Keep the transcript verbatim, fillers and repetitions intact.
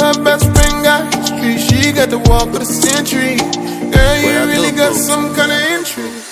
my best friend got history. She got the walk of the century. Girl, you really got some kind of interest.